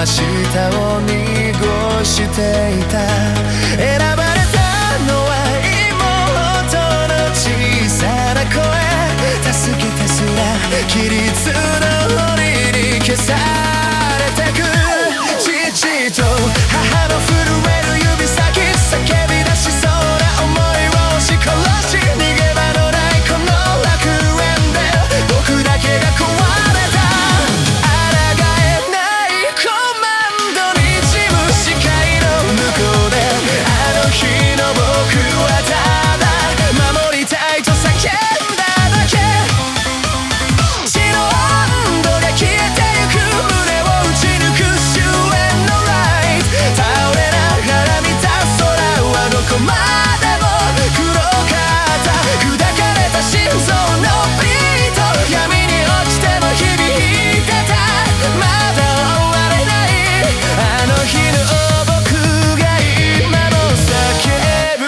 日を濁していた。選ばれたのは妹の小さな声、助けてすら規律の檻に消されてく。父と母の震える指先、叫び出しそうな思いを押し殺し、逃げ場のないこの楽園で僕だけが壊れた。抗えないコマンドにじむ視界の向こうで、あの日の僕はただ守りたいと叫んだだけ。血の温度が消えてゆく、胸を打ち抜く終焉のライト。倒れながら見た空はどこまでも黒かった。砕かれた心臓のビート、闇に落ちても響いてた。まだ終われないあの日の僕が今も叫ぶ。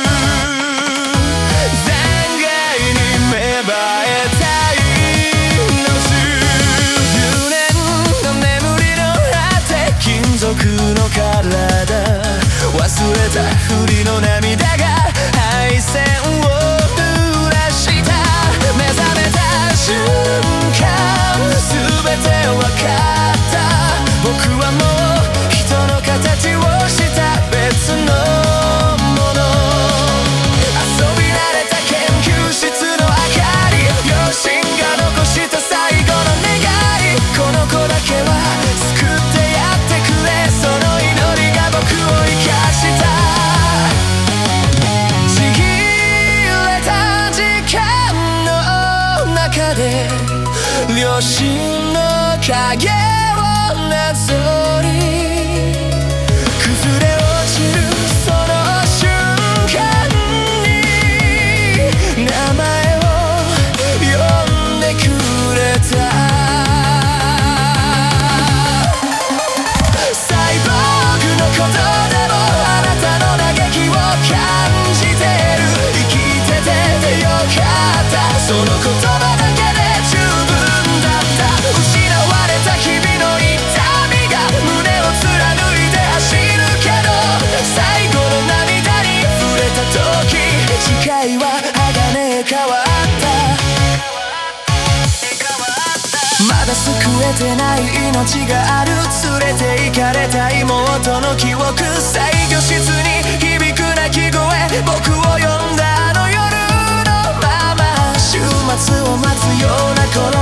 残骸に芽生えたいの数十年の眠りの果て、金属の体、忘れたふりの涙が配線を濡らした。目覚めた瞬間全てわかった。僕はもう人の形をした別のもの。遊び慣れた研究室の明かり、両親が残した最後の願い。この子だけは救ってやってくれ、その祈りが僕を生かした。ちぎれた時間の中で両親の影をなぞり、崩れ落ちるその瞬間に名前を呼んでくれた。サイボーグのことでもあなたの嘆きを感じてる。生きててよかった、その言葉だけで十分だった。失われた日々の痛みが胸を貫いて走るけど、最後の涙に触れた時、視界は鋼変わった。まだ救えてない命がある。連れて行かれた妹の記憶、再居室に響く泣き声、僕を呼んだあの夜のまま。週末を待つような頃